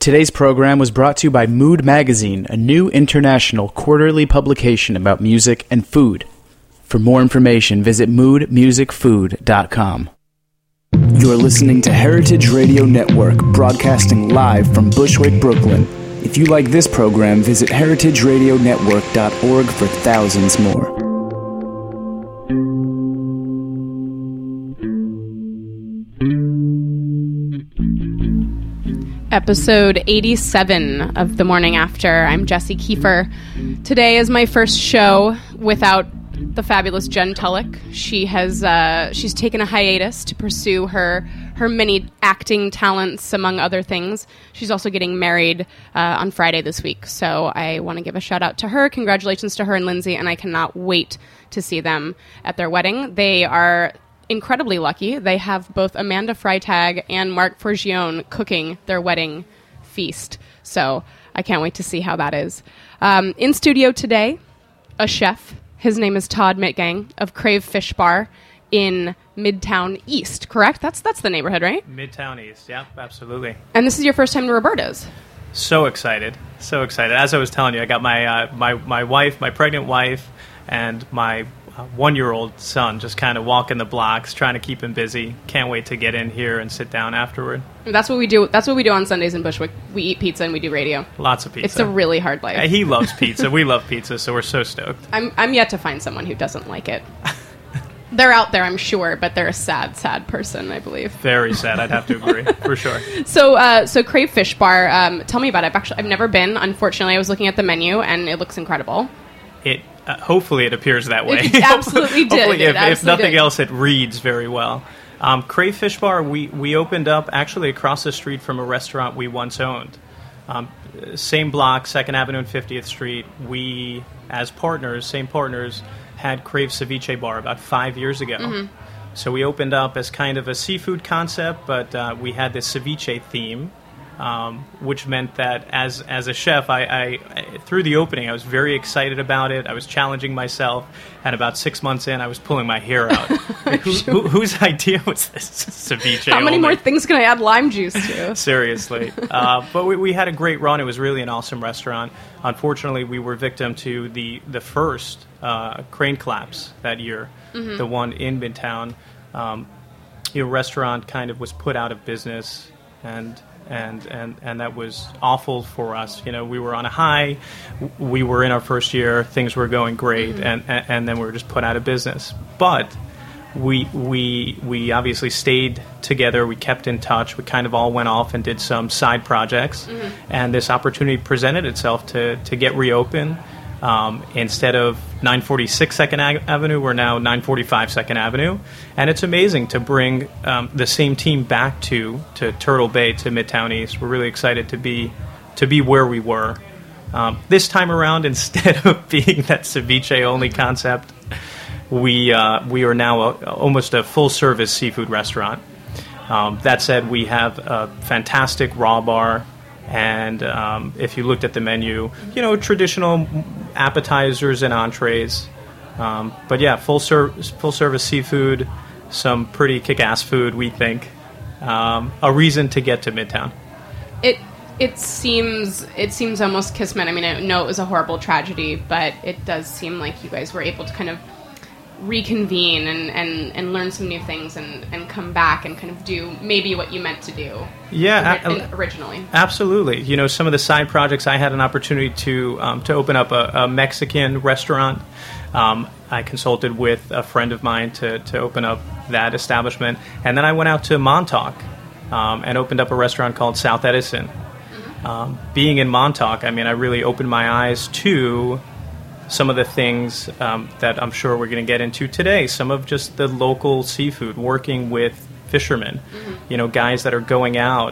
Today's program was brought to you by Mood Magazine, a new international quarterly publication about music and food. For more information, visit moodmusicfood.com. You're listening to Heritage Radio Network, broadcasting live from Bushwick, Brooklyn. If you like this program, visit heritageradionetwork.org for thousands more. Episode 87 of The Morning After. I'm Jessie Kiefer. Today is my first show without the fabulous Jen Tulloch. She's taken a hiatus to pursue her many acting talents, among other things. She's also getting married on Friday this week, so I want to give a shout out to her. Congratulations to her and Lindsay, and I cannot wait to see them at their wedding. They are incredibly lucky. They have both Amanda Freitag and Mark Forgione cooking their wedding feast, so I can't wait to see how that is. In studio today, a chef. His name is Todd Mitgang of Crave Fish Bar in Midtown East, correct? That's the neighborhood, right? Midtown East, yeah, absolutely. And this is your first time to Roberta's. So excited. As I was telling you, I got my wife, my pregnant wife, and my one-year-old son just kind of walking the blocks, trying to keep him busy. Can't wait to get in here and sit down afterward. That's what we do. That's what we do on Sundays in Bushwick. We eat pizza and we do radio. Lots of pizza. It's a really hard life. He loves pizza. We love pizza, so we're so stoked. I'm yet to find someone who doesn't like it. They're out there, I'm sure, but they're a sad person, I believe. Very sad. I'd have to agree, for sure. So Crave Fish Bar. Tell me about it. I've never been. Unfortunately, I was looking at the menu and it looks incredible. Hopefully it appears that way. It absolutely did. Hopefully, if nothing else, it reads very well. Crave Fish Bar, we opened up actually across the street from a restaurant we once owned. Same block, 2nd Avenue and 50th Street. We, as same partners, had Crave Ceviche Bar about 5 years ago. Mm-hmm. So we opened up as kind of a seafood concept, but we had this ceviche theme. Which meant that as a chef, I through the opening, I was very excited about it. I was challenging myself, and about 6 months in, I was pulling my hair out. Whose idea was this ceviche? How many more things can I add lime juice to? Seriously. But we had a great run. It was really an awesome restaurant. Unfortunately, we were victim to the first crane collapse that year, the one in Midtown. Restaurant kind of was put out of business, and that was awful for us. We were on a high. We were in our first year. Things were going great, and then we were just put out of business. But we obviously stayed together. We kept in touch. We kind of all went off and did some side projects, and this opportunity presented itself to get reopened. Instead of 946 2nd Avenue, we're now 945 2nd Avenue. And it's amazing to bring the same team back to Turtle Bay, to Midtown East. We're really excited to be where we were. This time around, instead of being that ceviche-only concept, we are now almost a full-service seafood restaurant. That said, we have a fantastic raw bar. And if you looked at the menu, traditional appetizers and entrees. But yeah, full service seafood, some pretty kick-ass food, we think. A reason to get to Midtown. It seems almost kismet. I mean, I know it was a horrible tragedy, but it does seem like you guys were able to kind of reconvene and learn some new things and come back and kind of do maybe what you meant to do originally. Absolutely. Some of the side projects, I had an opportunity to open up a Mexican restaurant. I consulted with a friend of mine to open up that establishment. And then I went out to Montauk and opened up a restaurant called South Edison. Being in Montauk, I really opened my eyes to some of the things that I'm sure we're going to get into today. Some of just the local seafood, working with fishermen, guys that are going out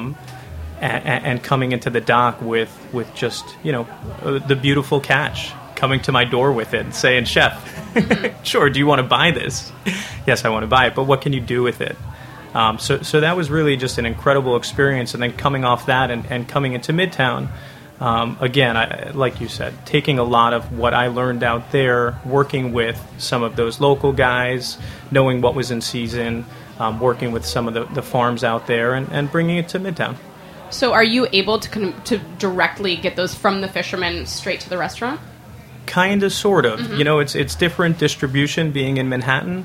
and coming into the dock with just, the beautiful catch, coming to my door with it and saying, "Chef, sure, do you want to buy this?" "Yes, I want to buy it, but what can you do with it?" So that was really just an incredible experience. And then coming off that and coming into Midtown, again, like you said, taking a lot of what I learned out there, working with some of those local guys, knowing what was in season, working with some of the farms out there, and bringing it to Midtown. So are you able to directly get those from the fishermen straight to the restaurant? Kind of, sort of. You know, it's different distribution being in Manhattan.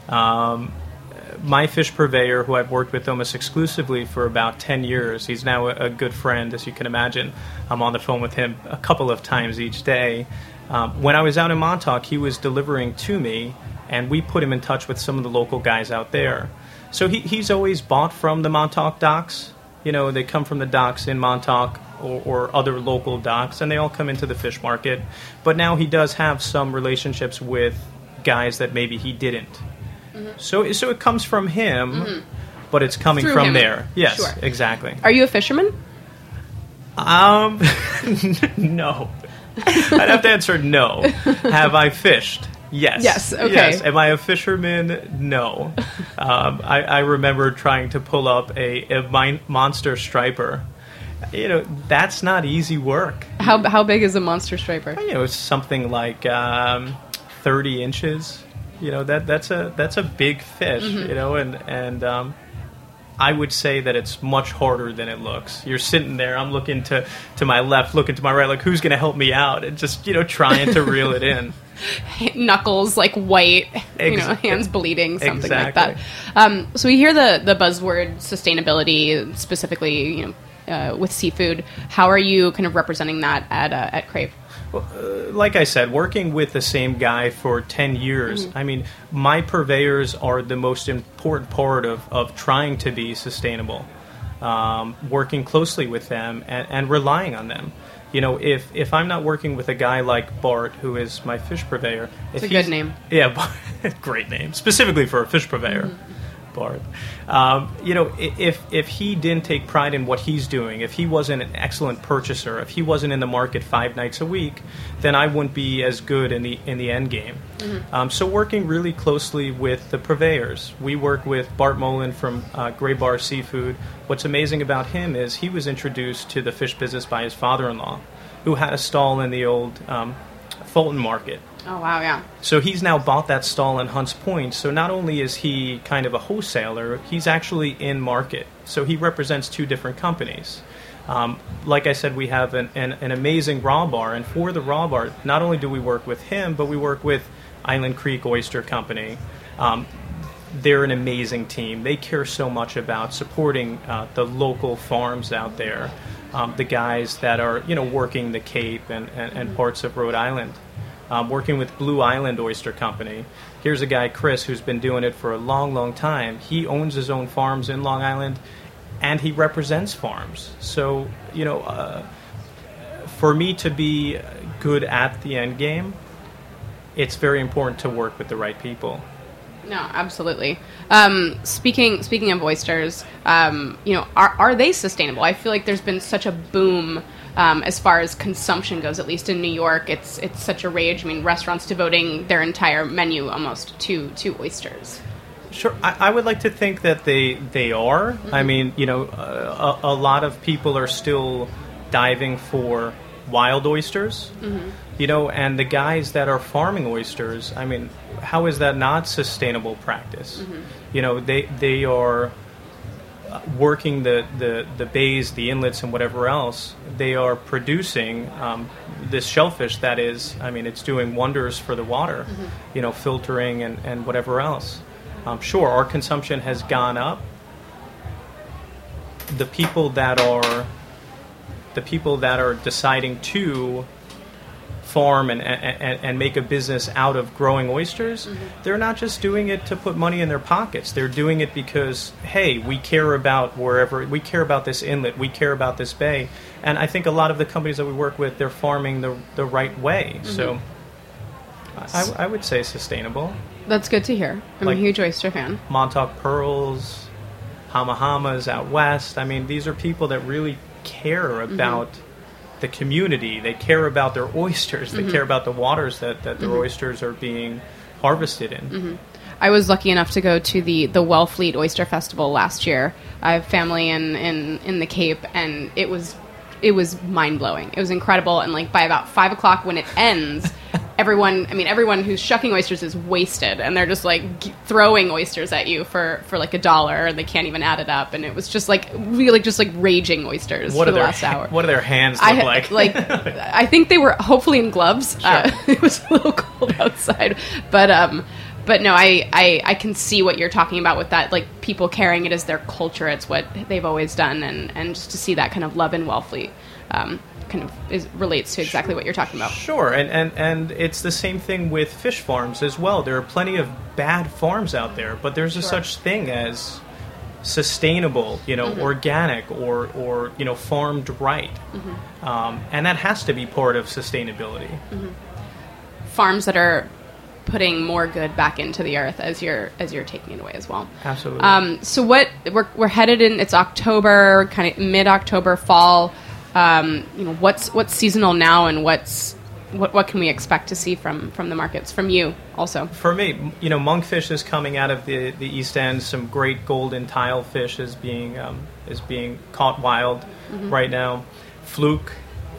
My fish purveyor, who I've worked with almost exclusively for about 10 years, he's now a good friend, as you can imagine. I'm on the phone with him a couple of times each day. When I was out in Montauk, he was delivering to me, and we put him in touch with some of the local guys out there. So he's always bought from the Montauk docks. You know, they come from the docks in Montauk or other local docks, and they all come into the fish market. But now he does have some relationships with guys that maybe he didn't. So it comes from him, but it's coming Through from him. there. Yes, Sure. exactly. Are you a fisherman? No. I'd have to answer no. Have I fished? Yes. Yes, okay. Yes. Am I a fisherman? No. I remember trying to pull up a monster striper. You know, that's not easy work. How big is a monster striper? You know, it's something like 30 inches. You know, that's a big fish. You know, and I would say that it's much harder than it looks. You're sitting there, I'm looking to my left, looking to my right, like, who's going to help me out? And just, you know, trying to reel it in. Knuckles like white, you know, hands bleeding, something like that. So we hear the buzzword sustainability, specifically, you know, with seafood. How are you kind of representing that at Crave? Well, like I said, working with the same guy for 10 years, I mean, my purveyors are the most important part of trying to be sustainable, working closely with them and relying on them. You know, if I'm not working with a guy like Bart, who is my fish purveyor... It's a good name. Yeah, great name. Specifically for a fish purveyor. Bart. You know, if he didn't take pride in what he's doing, if he wasn't an excellent purchaser, if he wasn't in the market 5 nights a week, then I wouldn't be as good in the end game. So working really closely with the purveyors. We work with Bart Mullen from Gray Bar Seafood. What's amazing about him is he was introduced to the fish business by his father-in-law, who had a stall in the old Fulton Market. Oh, wow, yeah. So he's now bought that stall in Hunts Point. So not only is he kind of a wholesaler, he's actually in market. So he represents 2 different companies. Like I said, we have an amazing raw bar. And for the raw bar, not only do we work with him, but we work with Island Creek Oyster Company. They're an amazing team. They care so much about supporting the local farms out there, the guys that are, you know, working the Cape and parts of Rhode Island. Working with Blue Island Oyster Company. Here's a guy, Chris, who's been doing it for a long, long time. He owns his own farms in Long Island, and he represents farms. So, you know, for me to be good at the end game, it's very important to work with the right people. No, absolutely. Speaking of oysters, you know, are they sustainable? I feel like there's been such a boom as far as consumption goes. At least in New York, it's such a rage. I mean, restaurants devoting their entire menu almost to oysters. Sure, I would like to think that they are. I mean, you know, a lot of people are still diving for wild oysters. You know, and the guys that are farming oysters, I mean, how is that not sustainable practice? You know, they are working the bays, the inlets, and whatever else. They are producing this shellfish that is, I mean, it's doing wonders for the water, you know, filtering and whatever else. Sure, our consumption has gone up. The people that are deciding to farm and make a business out of growing oysters, they're not just doing it to put money in their pockets. They're doing it because, hey, we care about we care about this inlet, we care about this bay. And I think a lot of the companies that we work with, they're farming the right way. So I would say sustainable. That's good to hear. I'm a huge oyster fan. Montauk Pearls, Hamahamas out west. I mean, these are people that really care about the community. They care about their oysters. They care about the waters that their oysters are being harvested in. I was lucky enough to go to the Wellfleet Oyster Festival last year. I have family in the Cape, and it was mind blowing. It was incredible, and like by about 5 o'clock when it ends, everyone who's shucking oysters is wasted, and they're just like throwing oysters at you for like $1, and they can't even add it up. And it was just like really just like raging oysters for the last hour. What do their hands look like? Like, I think they were hopefully in gloves. Sure. It was a little cold outside, but no, I can see what you're talking about with that, like people carrying it as their culture. It's what they've always done, and just to see that kind of love in Wellfleet kind of relates to exactly what you're talking about. Sure, and it's the same thing with fish farms as well. There are plenty of bad farms out there, but there's a such thing as sustainable, organic or farmed right, and that has to be part of sustainability. Farms that are putting more good back into the earth as you're taking it away as well. Absolutely. So what we're headed in? It's October, kind of mid-October, fall. What's seasonal now, and what can we expect to see from the markets, from you also? For me, monkfish is coming out of the East End. Some great golden tile fish is being caught wild right now. Fluke.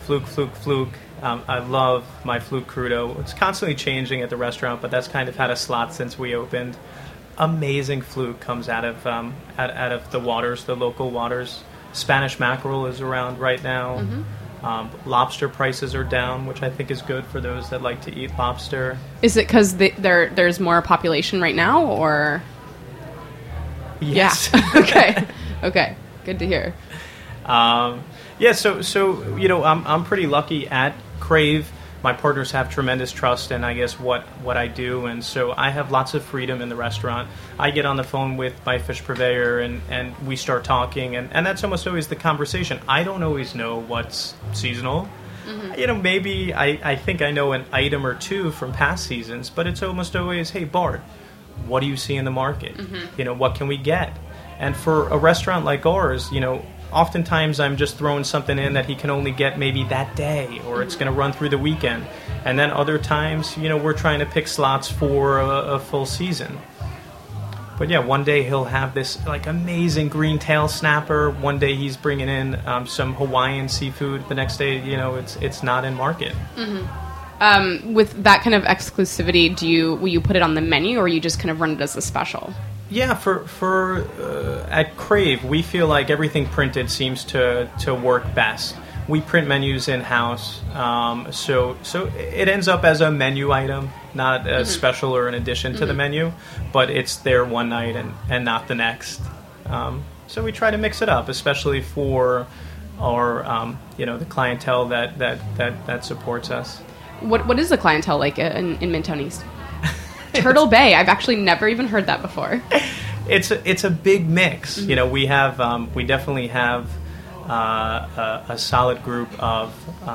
I love my fluke crudo. It's constantly changing at the restaurant, but that's kind of had a slot since we opened. Amazing fluke comes out of the waters, the local waters. Spanish mackerel is around right now. Lobster prices are down, which I think is good for those that like to eat lobster. Is it because there's more population right now, or? Yes. Yeah. Okay. Good to hear. So I'm pretty lucky at Crave. My partners have tremendous trust in, I guess, what I do, and so I have lots of freedom in the restaurant. I get on the phone with my fish purveyor, and we start talking, and that's almost always the conversation. I don't always know what's seasonal. Maybe I think I know an item or two from past seasons, but it's almost always, hey, Bart, what do you see in the market? What can we get? And for a restaurant like ours, oftentimes I'm just throwing something in that he can only get maybe that day, or it's going to run through the weekend. And then other times, we're trying to pick slots for a full season. But yeah, one day he'll have this like amazing green tail snapper. One day he's bringing in some Hawaiian seafood. The next day, it's not in market. With that kind of exclusivity, will you put it on the menu, or you just kind of run it as a special? Yeah, for at Crave, we feel like everything printed seems to work best. We print menus in-house, so it ends up as a menu item, not a special or an addition to the menu, but it's there one night and not the next. So we try to mix it up, especially for our the clientele that supports us. What is the clientele like in Mintown East? Turtle Bay. I've actually never even heard that before. It's a big mix. We definitely have a solid group of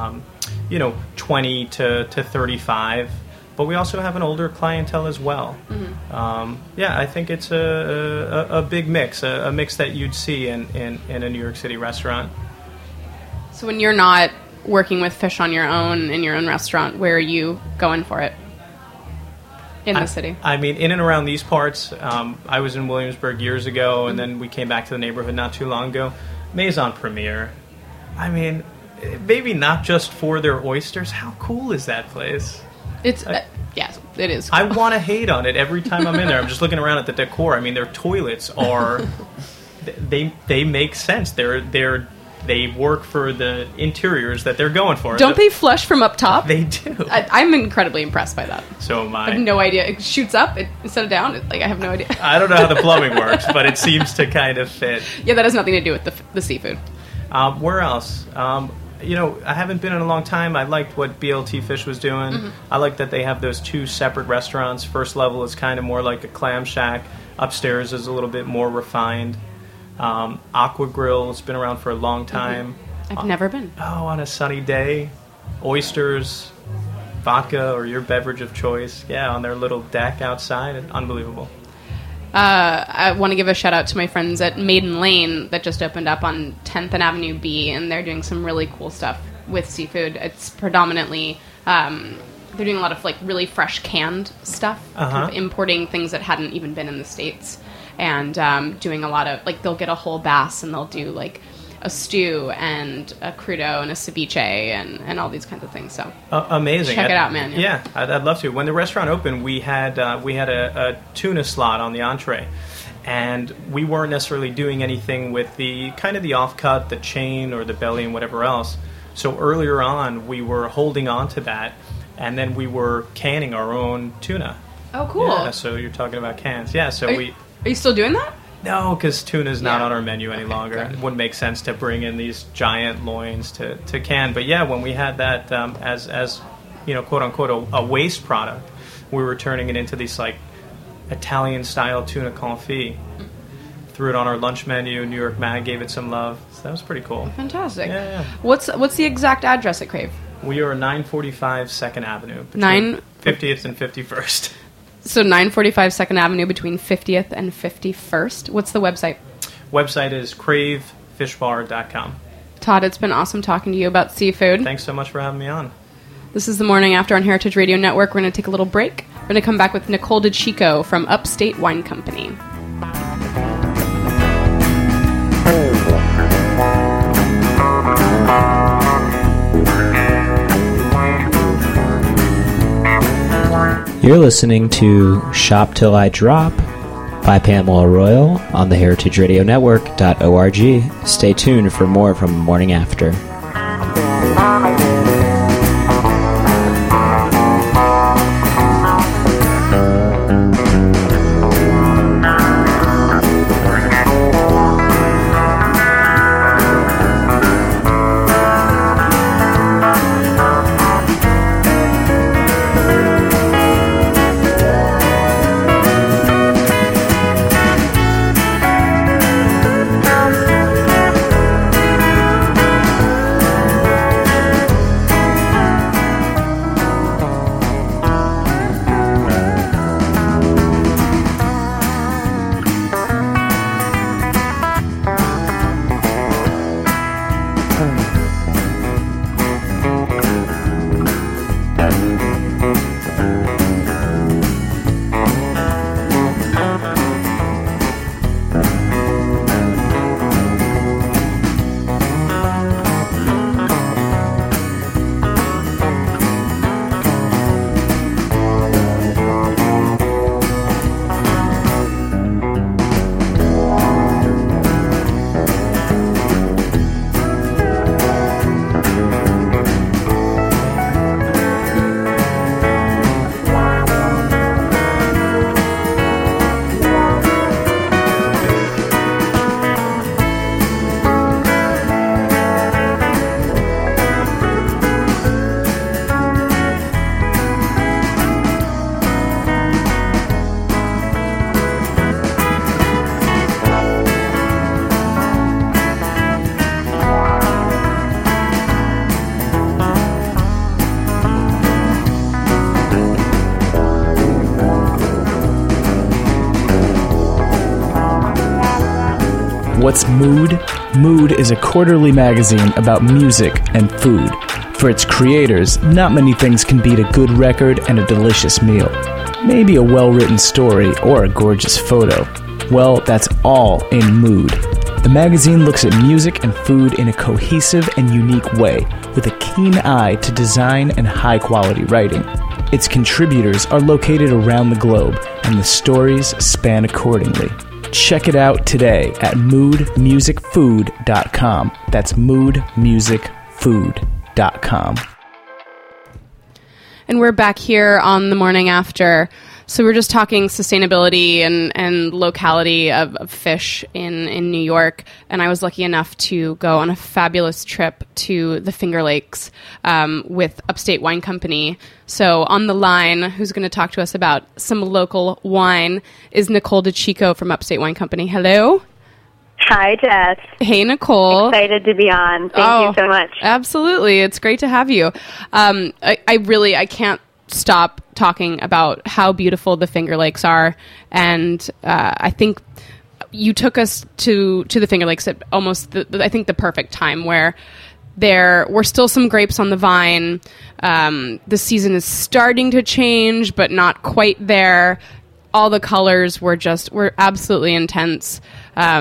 20 to 35, but we also have an older clientele as well. I think it's a big mix, a mix that you'd see in a New York City restaurant. So when you're not working with fish on your own in your own restaurant, where are you going for it? In the city. I mean, in and around these parts. I was in Williamsburg years ago, and then we came back to the neighborhood not too long ago. Maison Premier. I mean, maybe not just for their oysters. How cool is that place? It's yes, it is. I want to hate on it every time I'm in there. I'm just looking around at the decor. I mean, their toilets are they make sense. They work for the interiors that they're going for. Don't they flush from up top? They do. I'm incredibly impressed by that. So am I. I have no idea. It shoots up instead of down. I have no idea. I don't know how the plumbing works, but it seems to kind of fit. Yeah, that has nothing to do with the seafood. Where else? I haven't been in a long time. I liked what BLT Fish was doing. I like that they have those two separate restaurants. First level is kind of more like a clam shack. Upstairs is a little bit more refined. Aqua Grill has been around for a long time. I've never been. Oh, on a sunny day, oysters, vodka, or your beverage of choice. Yeah, on their little deck outside. Unbelievable. I want to give a shout out to my friends at Maiden Lane that just opened up on 10th and Avenue B, and they're doing some really cool stuff with seafood. It's predominantly they're doing a lot of like really fresh canned stuff, kind of importing things that hadn't even been in the States. And doing a lot of, like, they'll get a whole bass and they'll do, like, a stew and a crudo and a ceviche and all these kinds of things. So amazing! Check it out, man. Yeah, I'd love to. When the restaurant opened, we had a tuna slot on the entree. And we weren't necessarily doing anything with the kind of the offcut, the chain, or the belly, and whatever else. So earlier on, we were holding on to that, and then we were canning our own tuna. Oh, cool! Yeah, so you're talking about cans. Yeah, so are you still doing that? No, because tuna's not on our menu any longer. It wouldn't make sense to bring in these giant loins to can. But yeah, when we had that as you know, quote unquote, a waste product, we were turning it into these like Italian-style tuna confit. Threw it on our lunch menu. New York Mag gave it some love. So that was pretty cool. Fantastic. Yeah. What's the exact address at Crave? We are 945 2nd Avenue. Between 50th and 51st. So 945 2nd Avenue between 50th and 51st. What's the website? Website is cravefishbar.com. Todd, it's been awesome talking to you about seafood. Thanks so much for having me on. This is The Morning After on Heritage Radio Network. We're going to take a little break. We're going to come back with Nicole DeChico from Upstate Wine Company. You're listening to Shop Till I Drop by Pamela Royal on the heritageradionetwork.org. Stay tuned for more from Morning After. What's Mood? Mood is a quarterly magazine about music and food. For its creators, not many things can beat a good record and a delicious meal. Maybe a well-written story or a gorgeous photo. Well, that's all in Mood. The magazine looks at music and food in a cohesive and unique way, with a keen eye to design and high-quality writing. Its contributors are located around the globe, and the stories span accordingly. Check it out today at moodmusicfood.com. That's moodmusicfood.com. And we're back here on The Morning After. So we're just talking sustainability and locality of fish in New York. And I was lucky enough to go on a fabulous trip to the Finger Lakes with Upstate Wine Company. So on the line, who's going to talk to us about some local wine is Nicole DeChico from Upstate Wine Company. Hello. Hi, Jess. Hey, Nicole. Excited to be on. Thank you so much. Absolutely. It's great to have you. I can't stop talking about how beautiful the Finger Lakes are. And I think you took us to the Finger Lakes at almost, the perfect time where there were still some grapes on the vine. The season is starting to change, but not quite there. All the colors were absolutely intense.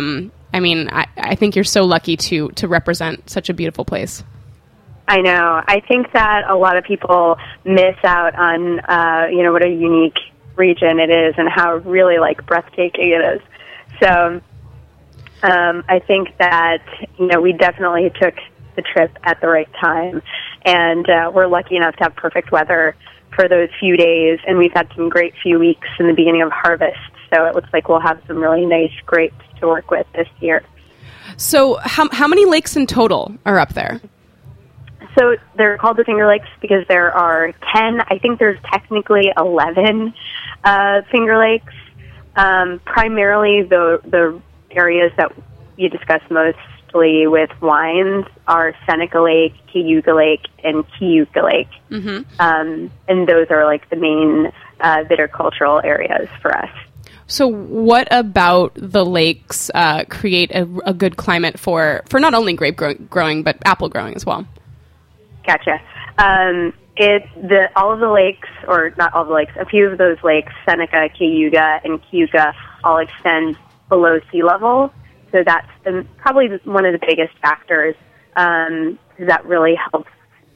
I mean, I think you're so lucky to represent such a beautiful place. I know. I think that a lot of people miss out on, what a unique region it is and how really, breathtaking it is. So I think that, we definitely took the trip at the right time. And we're lucky enough to have perfect weather for those few days. And we've had some great few weeks in the beginning of harvest. So it looks like we'll have some really nice grapes to work with this year. So how many lakes in total are up there? So they're called the Finger Lakes because there are 10. I think there's technically 11 Finger Lakes. Primarily the areas that you discuss mostly with wines are Seneca Lake, Cayuga Lake, and Cayuga Lake. Mm-hmm. And those are the main viticultural areas for us. So what about the lakes create a good climate for not only grape growing, but apple growing as well? Gotcha. All of the lakes, or not all the lakes, a few of those lakes, Seneca, Cayuga, and Cayuga, all extend below sea level. So that's probably one of the biggest factors. That really helps,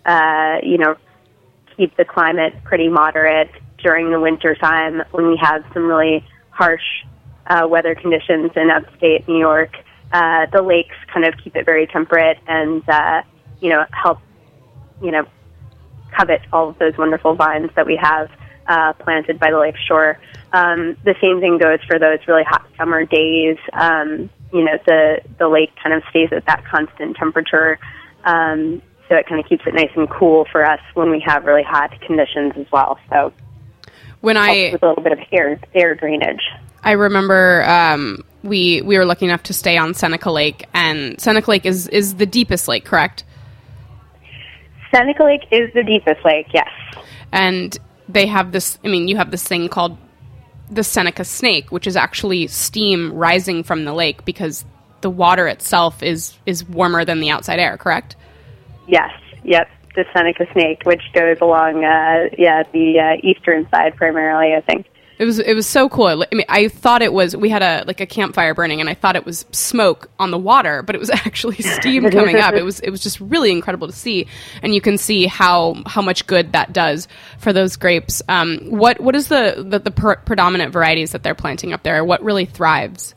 keep the climate pretty moderate during the winter time when we have some really harsh weather conditions in upstate New York. The lakes kind of keep it very temperate and, help, covet all of those wonderful vines that we have planted by the lake shore. The same thing goes for those really hot summer days. The lake kind of stays at that constant temperature, so it kind of keeps it nice and cool for us when we have really hot conditions as well. So with a little bit of air drainage. I remember we were lucky enough to stay on Seneca Lake, and Seneca Lake is the deepest lake, correct? Seneca Lake is the deepest lake, yes. And they have this, you have this thing called the Seneca Snake, which is actually steam rising from the lake because the water itself is warmer than the outside air, correct? Yes, yep. The Seneca Snake, which goes along, the eastern side primarily, I think. It was so cool. I thought it was, we had a campfire burning, and I thought it was smoke on the water, but it was actually steam coming up. It was just really incredible to see, and you can see how much good that does for those grapes. What is the predominant varieties that they're planting up there? What really thrives?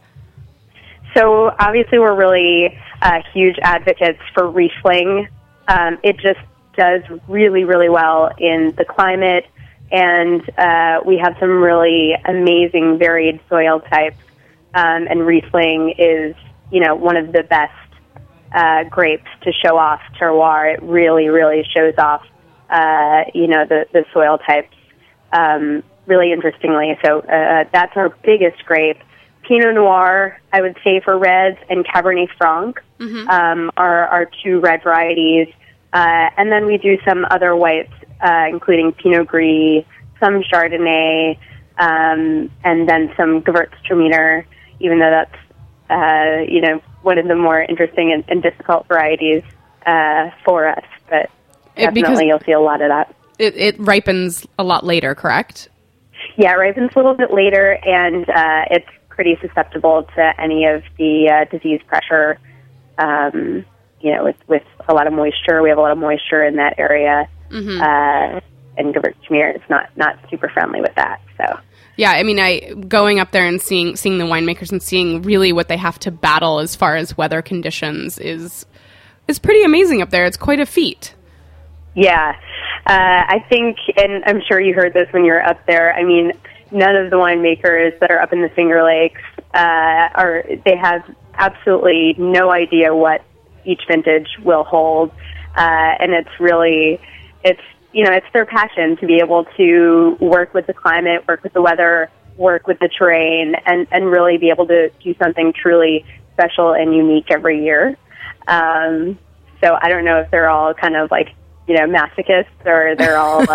So obviously we're really huge advocates for Riesling. It just does really, really well in the climate. And we have some really amazing varied soil types. And Riesling is, one of the best grapes to show off terroir. It really, really shows off, the soil types really interestingly. So that's our biggest grape. Pinot Noir, I would say, for reds, and Cabernet Franc are our two red varieties. And then we do some other whites, including Pinot Gris, some Chardonnay, and then some Gewürztraminer, even though that's, one of the more interesting and difficult varieties for us. But definitely you'll see a lot of that. It ripens a lot later, correct? Yeah, it ripens a little bit later, and it's pretty susceptible to any of the disease pressure, with a lot of moisture. We have a lot of moisture in that area, and Gewürztraminer is not super friendly with that. So yeah, going up there and seeing the winemakers and seeing really what they have to battle as far as weather conditions is pretty amazing up there. It's quite a feat. Yeah, I think, and I'm sure you heard this when you were up there. None of the winemakers that are up in the Finger Lakes they have absolutely no idea what each vintage will hold, and it's their passion to be able to work with the climate, work with the weather, work with the terrain, and really be able to do something truly special and unique every year. So I don't know if they're all kind of masochists, or they're all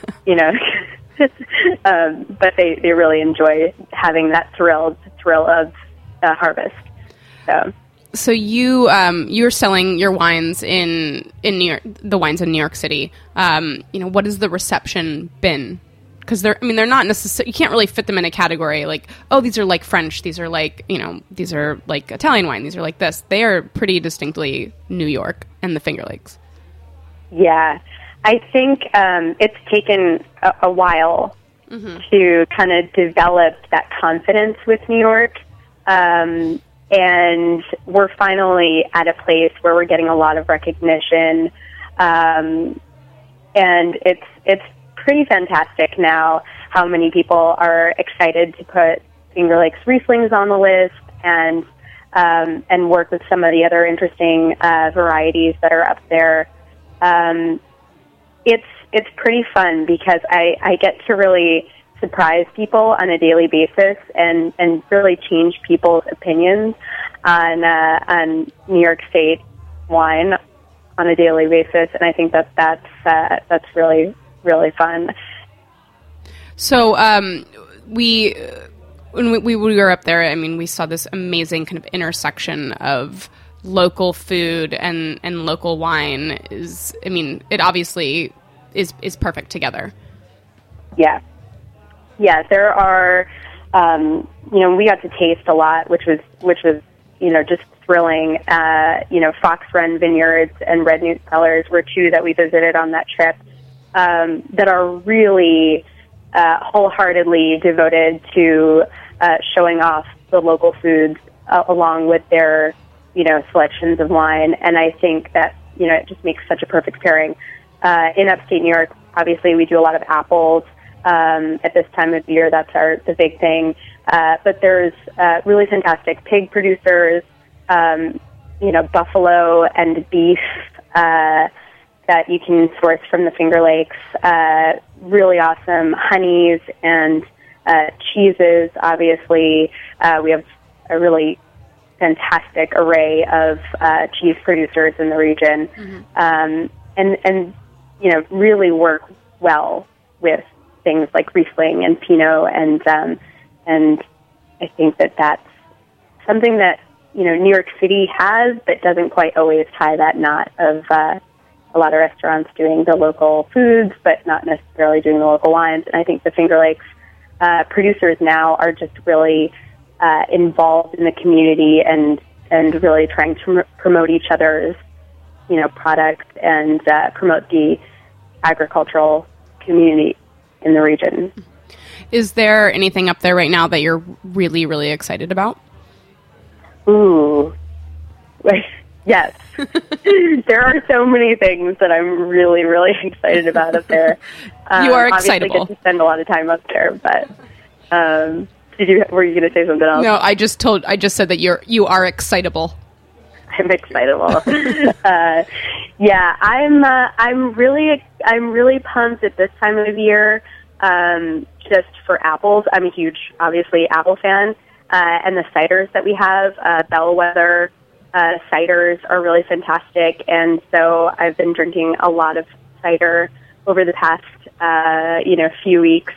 but they really enjoy having that thrill of harvest. So you're selling your wines in New York, the wines in New York City. What has the reception been because they're not necessarily, you can't really fit them in a category like, oh, these are like French, these are like, these are like Italian wine, these are like this. They are pretty distinctly New York and the Finger Lakes. Yeah, I think it's taken a while to kind of develop that confidence with New York. And we're finally at a place where we're getting a lot of recognition. And it's pretty fantastic now how many people are excited to put Finger Lakes Rieslings on the list and work with some of the other interesting varieties that are up there. It's pretty fun because I get to really surprise people on a daily basis and really change people's opinions on New York State wine on a daily basis, and I think that's really, really fun. So when we were up there, I mean, we saw this amazing kind of intersection of local food and local wine. It obviously is perfect together. Yeah, there are, we got to taste a lot, which was just thrilling. Fox Run Vineyards and Red Newt Cellars were two that we visited on that trip that are really wholeheartedly devoted to showing off the local foods along with their, selections of wine. And I think that, it just makes such a perfect pairing. In upstate New York, obviously, we do a lot of apples. At this time of year, that's the big thing. But there's really fantastic pig producers, buffalo and beef that you can source from the Finger Lakes. Really awesome honeys and cheeses, obviously. We have a really fantastic array of cheese producers in the region. And really work well with things like Riesling and Pinot, and I think that's something that New York City has, but doesn't quite always tie that knot of a lot of restaurants doing the local foods, but not necessarily doing the local wines. And I think the Finger Lakes producers now are just really involved in the community and really trying to promote each other's products and promote the agricultural community in the region. Is there anything up there right now that you're really, really excited about? Ooh, yes. There are so many things that I'm really, really excited about up there. You are excitable. Obviously get to spend a lot of time up there, but were you going to say something else? No, I just said that you are excitable. I'm excitable. Yeah, I'm really pumped at this time of year. Just for apples, I'm a huge, obviously, apple fan, and the ciders that we have, Bellwether ciders are really fantastic, and so I've been drinking a lot of cider over the past, few weeks.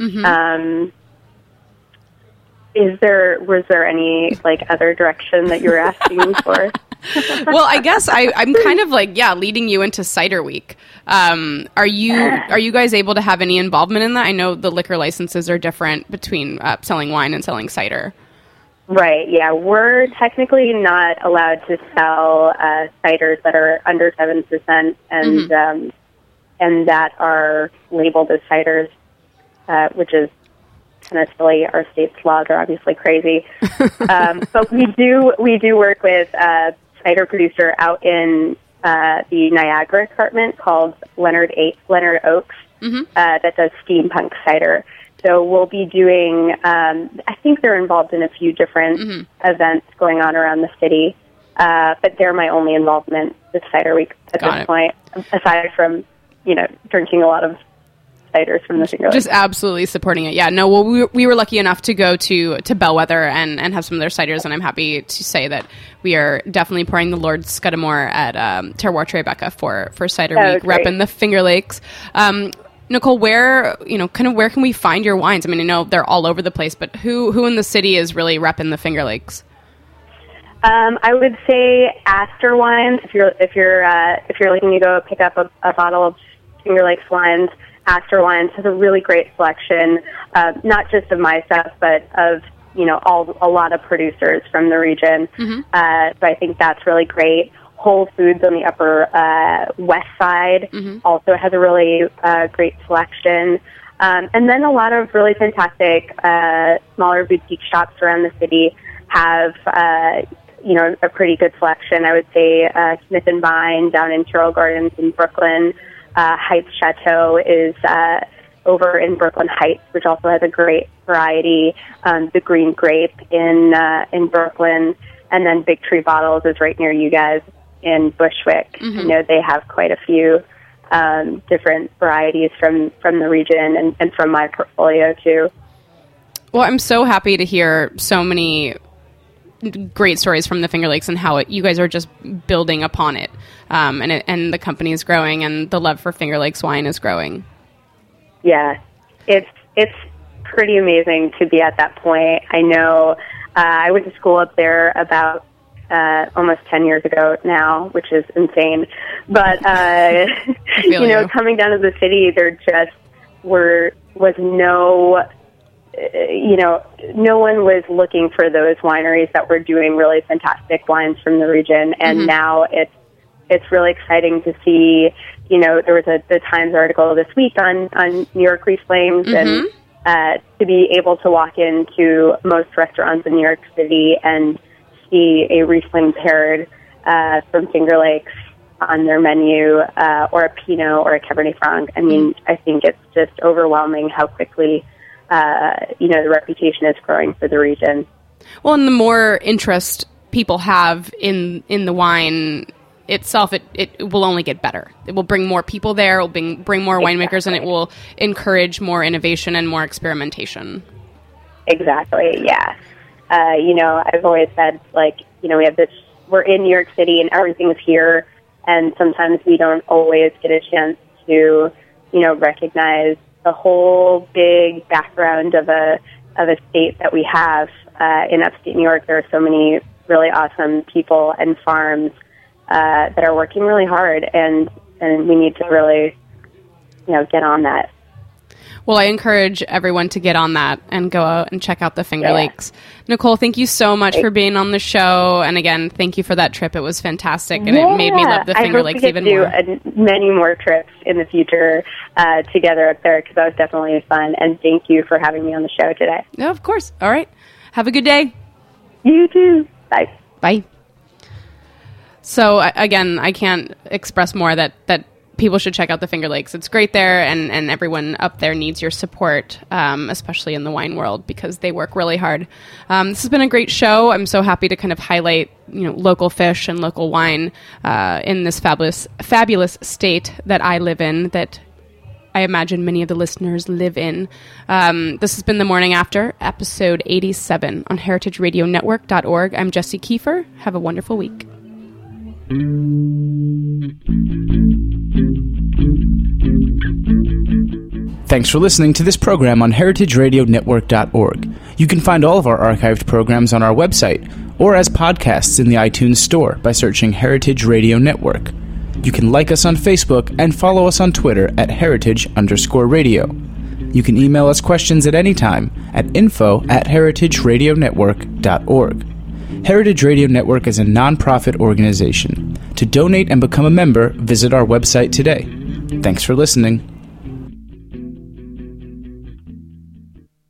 Was there any other direction that you were asking for? Well, I guess I'm kind of leading you into Cider Week. Are you guys able to have any involvement in that? I know the liquor licenses are different between selling wine and selling cider. Right, yeah. We're technically not allowed to sell ciders that are under 7% and that are labeled as ciders, which is kind of silly. Our state's laws are obviously crazy. But we do work with a cider producer out in the Niagara department called Leonard Oaks that does steampunk cider. So we'll be doing, I think they're involved in a few different events going on around the city, but they're my only involvement with Cider Week at this point, aside from, drinking a lot of ciders from the Finger Lakes. Just absolutely supporting it. Yeah, no, well, we were lucky enough to go to Bellwether and have some of their ciders, and I'm happy to say that we are definitely pouring the Lord Scudamore at Terroir Tribeca for Cider Week, repping the Finger Lakes. Nicole, where can we find your wines? I mean, I know they're all over the place, but who in the city is really repping the Finger Lakes? I would say Astor Wines. If you're looking to go pick up a bottle of Finger Lakes wines, Astor Wines has a really great selection, not just of my stuff, but of a lot of producers from the region. So I think that's really great. Whole Foods on the Upper West Side also has a really great selection. And then a lot of really fantastic smaller boutique shops around the city have, a pretty good selection. I would say Smith & Vine down in Carroll Gardens in Brooklyn. Heights Chateau is over in Brooklyn Heights, which also has a great variety. The Green Grape in Brooklyn. And then Big Tree Bottles is right near you guys in Bushwick. I know they have quite a few different varieties from the region and from my portfolio too. Well, I'm so happy to hear so many great stories from the Finger Lakes and how you guys are just building upon it, and the company is growing and the love for Finger Lakes wine is growing. Yeah, it's pretty amazing to be at that point. I know I went to school up there about almost 10 years ago now, which is insane. But, coming down to the city, there just was no one was looking for those wineries that were doing really fantastic wines from the region. And now it's really exciting to see, there was the Times article this week on New York Rieslings, and to be able to walk into most restaurants in New York City and see a Riesling paired from Finger Lakes on their menu, or a Pinot or a Cabernet Franc. I mean, I think it's just overwhelming how quickly the reputation is growing for the region. Well, and the more interest people have in the wine itself, it will only get better. It will bring more people there, it will bring more winemakers, and it will encourage more innovation and more experimentation. Exactly, yeah. I've always said, we have this, we're in New York City and everything's here, and sometimes we don't always get a chance to, recognize the whole big background of a state that we have in upstate New York. There are so many really awesome people and farms that are working really hard, and we need to really, get on that. Well, I encourage everyone to get on that and go out and check out the Finger Lakes. Nicole, thank you so much for being on the show. And again, thank you for that trip. It was fantastic, and it made me love the Finger Lakes even more. I hope we get to do many more trips in the future together up there, because that was definitely fun. And thank you for having me on the show today. No, of course. All right. Have a good day. You too. Bye. Bye. So, again, I can't express more that people should check out the Finger Lakes. It's great there, and everyone up there needs your support, especially in the wine world, because they work really hard. This has been a great show. I'm so happy to kind of highlight, local fish and local wine in this fabulous state that I live in, that I imagine many of the listeners live in. This has been The Morning After, episode 87 on heritageradionetwork.org. I'm Jessie Kiefer. Have a wonderful week. Thanks for listening to this program on heritageradionetwork.org. You can find all of our archived programs on our website or as podcasts in the iTunes Store by searching Heritage Radio Network. You can like us on Facebook and follow us on Twitter at @heritage_radio. You can email us questions at any time at info@heritageradionetwork.org. Heritage Radio Network is a non-profit organization. To donate and become a member, visit our website today. Thanks for listening.